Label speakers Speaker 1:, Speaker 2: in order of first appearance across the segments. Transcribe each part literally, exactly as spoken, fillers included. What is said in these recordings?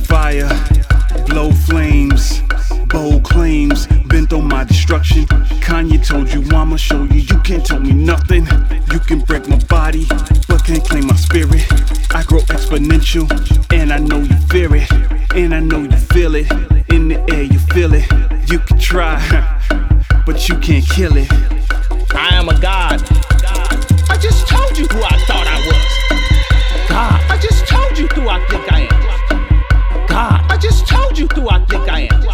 Speaker 1: fire, blow flames, bold claims, bent on my destruction. Kanye told you, I'ma show you, you can't tell me nothing. You can break my body, but can't claim my spirit. I grow exponential, and I know you fear it, and I know you feel it. In the air, you feel it. You can try, but you can't kill it.
Speaker 2: I am a god. I just told you who I thought I was. God. I just told you who I think I am. God. I just told you who I think I am.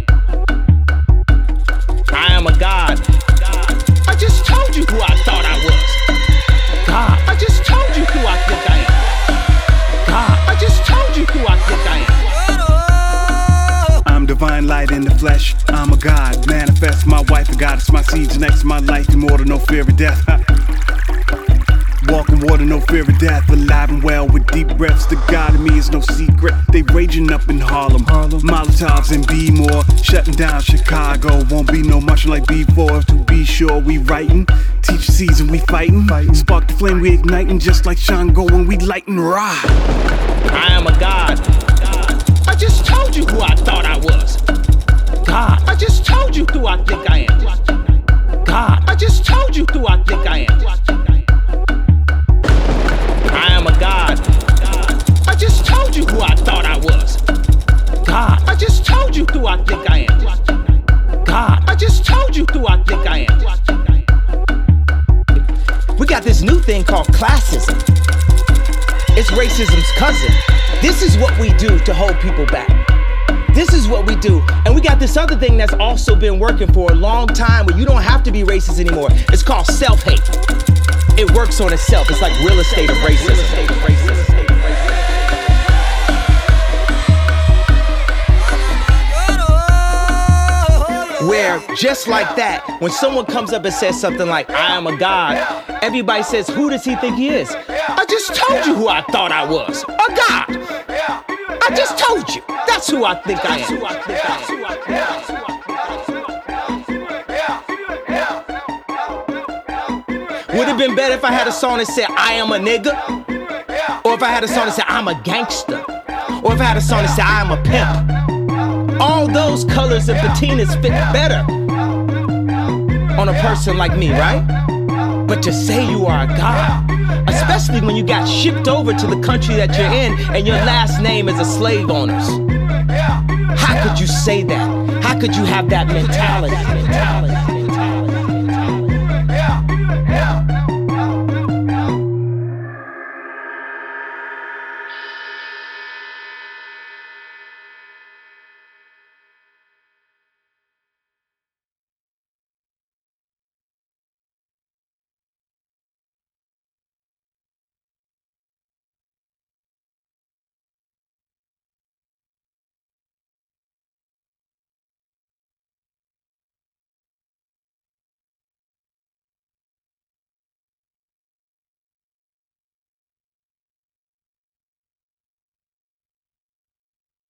Speaker 2: I am a god. I just told you who I thought I was. God. I just told you who I think I am. God. I just told you who I think I am.
Speaker 1: I'm divine light in the flesh. I'm a god. Manifest my wife, a goddess. My seeds next to my life. Immortal, no fear of death. Walking water, no fear of death. Alive and well with deep breaths. The God in me is no secret. They raging up in Harlem. Harlem. Molotovs and B-more. Shutting down Chicago. Won't be no much like before. To be sure, we writing. Teach season, we fighting. fighting. Spark the flame, we igniting. Just like Shango when we lighting rah.
Speaker 2: I am a god. I just told you who I thought I was. God. I just told you who I think I am. God. I just told you who I think I am. I am a god. I just told you who I thought I was. God. I just told you who I think I am. God. I just told you who I think I am. We got this new thing called classism. It's racism's cousin. This is what we do to hold people back. This is what we do. And we got this other thing that's also been working for a long time where you don't have to be racist anymore. It's called self-hate. It works on itself. It's like real estate of racism. Where just like that, when someone comes up and says something like, I am a god, everybody says, who does he think he is? I just told you who I thought I was. A god. I just told you. That's who I think I am. Would it have been better if I had a song that said, I am a nigga? Or if I had a song that said, I'm a gangster? Or if I had a song that said, I am a pimp? All those colors and patinas fit better on a person like me, right? But to say you are a god, especially when you got shipped over to the country that you're in and your last name is a slave owner's. How could you say that? How could you have that mentality? mentality, mentality?